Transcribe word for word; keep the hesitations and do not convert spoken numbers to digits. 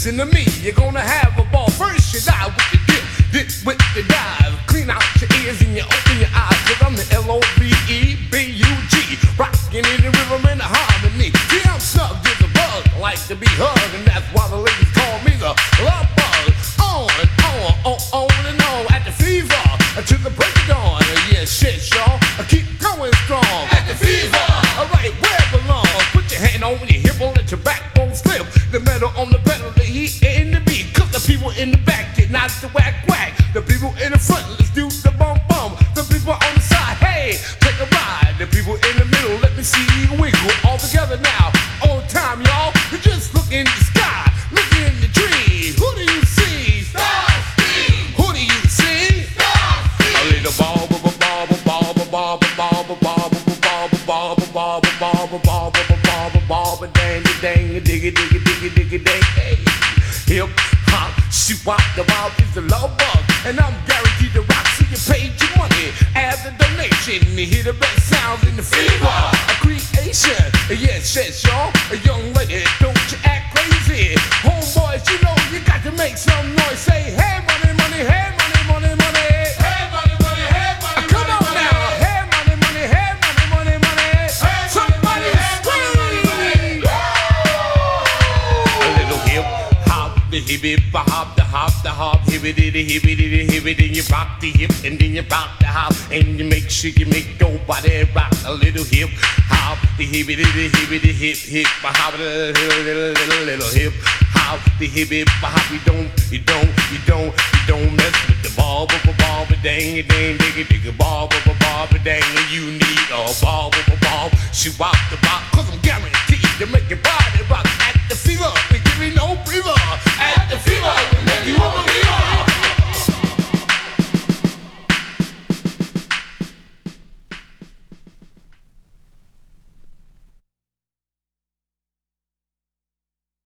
listen to me, you're gonna have a ball. First you die with the dip, dip with the dive. Clean out your ears and you open your eyes, cause I'm the L O V E B U G, rockin' in the rhythm and the harmony. Yeah, I'm snug, just a bug, like to be hugged, and that's why the ladies call me the love bug. On and on, on, on and on, at the fever, until the break of dawn. Yeah, shit, y'all, I keep going strong. At the fever, alright, where it belongs. Put your hand on your hip, won't let your backbone slip. The metal on the pedal, the heat in the beat. Cause the people in the back get knocked the whack whack. The people in the front, let's do the bum bum. The people on the side, hey, take a ride. The people in the middle, let me see you wiggle. All together now, on time, y'all. You just look in the sky, look in the trees. Who do you see? Starscream. Who do you see? Starscream. A little ball, ball, ball, ball, ball, ball, ball, ball, ball, ball, ball, ball, ball, ball, ball, ball, dang, dang, diggy, diggy, diggy, diggy, dang, hey. Hip hop, she wop the ball is the love bug, and I'm guaranteed to rock. So you paid your money as a donation to hear the best sounds in the fever. A creation, yes, yes, y'all. A young lady, don't you act crazy. Homeboys, you know you got to make some noise. Say, hey, money, money, hey, money, money, money. Hey, money, money, hey, money, come on now. Hey, money, money, hey, money, money, money. Somebody scream. A little hip hop, the hip hip hop, the hop, the hop, hip it, the hip it, the hip it, and you rock the hip, and then you rock the hop, and you make sure you make your body rock. A little hip hop, the hip it, the hip it, the hip hip hop, the little little little hip hop, the hip hip hop. You don't, you don't, you don't, you don't mess with the ball, ball, ball, ball, dang, dang, diggy, diggy, ball, ball, ball, ball, dang. You need a ball, ball, ball, she rock the ball, cause I'm guaranteed to make your body